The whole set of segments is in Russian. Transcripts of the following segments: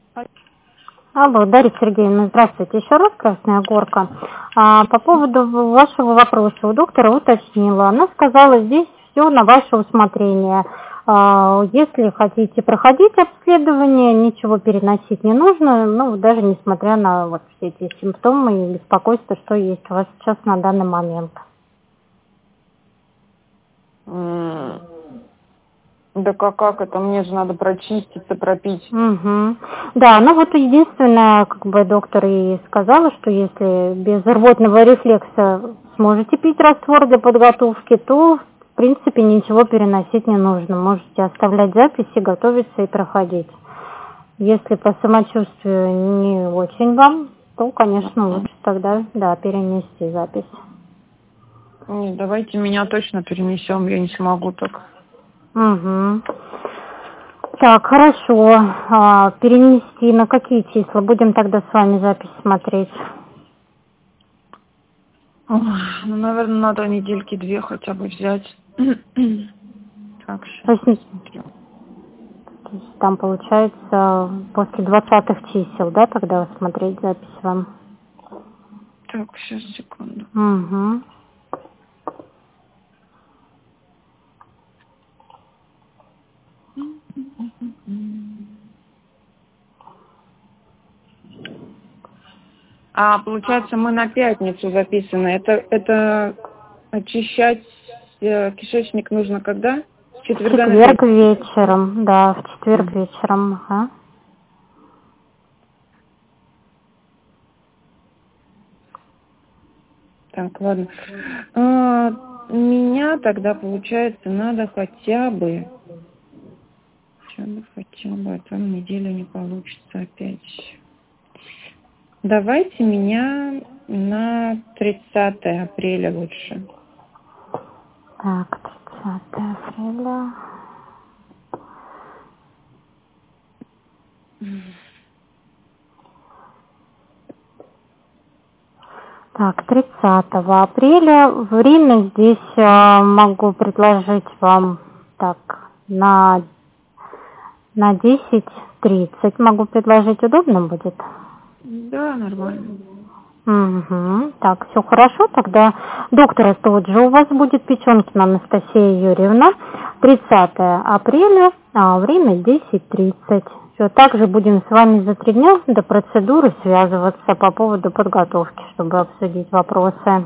Алло, Дарья Сергеевна, здравствуйте. Еще раз Красная Горка. По поводу вашего вопроса у доктора уточнила. Она сказала, здесь все на ваше усмотрение. Если хотите проходить обследование, ничего переносить не нужно, ну, даже несмотря на вот все эти симптомы и беспокойство, что есть у вас сейчас на данный момент. Да как это? Мне же надо прочиститься, пропить. Угу. Да, ну вот единственное, как бы доктор и сказала, что если без рвотного рефлекса сможете пить раствор для подготовки, то в принципе ничего переносить не нужно. Можете оставлять записи, готовиться и проходить. Если по самочувствию не очень вам, то, конечно, лучше тогда, да, перенести запись. Нет, давайте меня точно перенесем, я не смогу так. Угу. Так, хорошо. Перенести на какие числа? Будем тогда с вами запись смотреть. Ой, ну, наверное, надо недельки 2 хотя бы взять. Так, сейчас посмотрю. То есть там получается после 20-х чисел, да, тогда смотреть запись вам? Так, сейчас, секунду. Угу. Получается, мы на пятницу записаны. Это очищать кишечник нужно когда? В четверг вечером, да, в четверг вечером. Ага. Так, ладно. Меня тогда, получается, надо хотя бы, а то неделю не получится опять. Давайте меня на 30 апреля лучше. Так, 30 апреля. Так, 30 апреля. Время здесь могу предложить вам так на 10:30. Могу предложить, удобно будет? Да, нормально. Угу. Так, все хорошо. Тогда доктора тот же у вас будет, Печенкина Анастасия Юрьевна. 30 апреля, время 10:30. Все, также будем с вами за 3 дня до процедуры связываться по поводу подготовки, чтобы обсудить вопросы.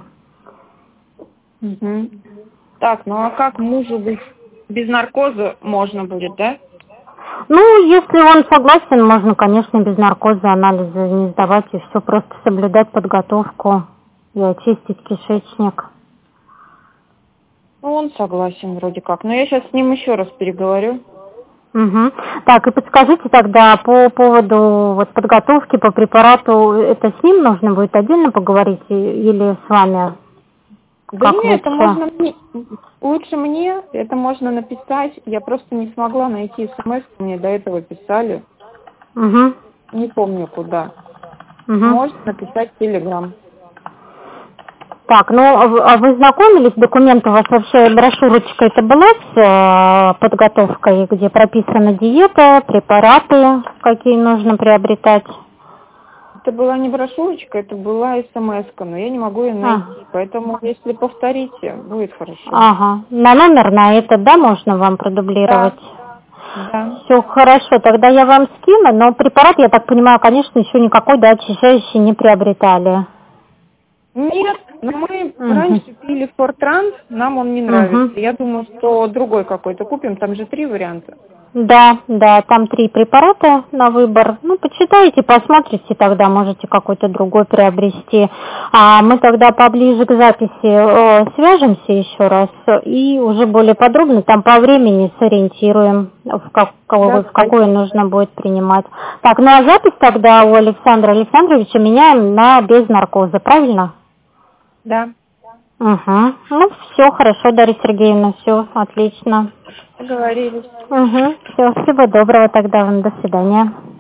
Угу. Так, ну а как мужу без наркоза можно будет, да? Ну, если он согласен, можно, конечно, без наркоза анализы не сдавать и все, просто соблюдать подготовку и очистить кишечник. Ну, он согласен вроде как. Но я сейчас с ним еще раз переговорю. Угу. Так, и подскажите тогда по поводу вот подготовки по препарату, это с ним нужно будет отдельно поговорить или с вами? Да как нет, это лучше? можно лучше мне, это можно написать. Я просто не смогла найти смс, мне до этого писали. Угу. Не помню куда. Угу. Можно написать в Telegram. Так, ну а вы знакомились, документ у вас вообще, брошюрочка это была с подготовкой, где прописана диета, препараты, какие нужно приобретать? Это была не брошюрочка, это была смс-ка, но я не могу ее найти. Поэтому, если повторите, будет хорошо. Ага. На номер на этот, да, можно вам продублировать? Да. Все хорошо, тогда я вам скину, но препарат, я так понимаю, конечно, еще никакой, да, очищающий не приобретали. Нет, но мы раньше пили Фортранс, нам он не нравится. Я думаю, что другой какой-то купим, там же 3 варианта. Да, там 3 препарата на выбор. Ну, почитайте, посмотрите, тогда можете какой-то другой приобрести. А мы тогда поближе к записи свяжемся еще раз и уже более подробно там по времени сориентируем, в какое нужно будет принимать. Так, ну а запись тогда у Александра Александровича меняем на без наркоза, правильно? Да. Угу. Ну, все хорошо, Дарья Сергеевна, все отлично. Договорились. Угу. Все, всего доброго тогда вам, до свидания.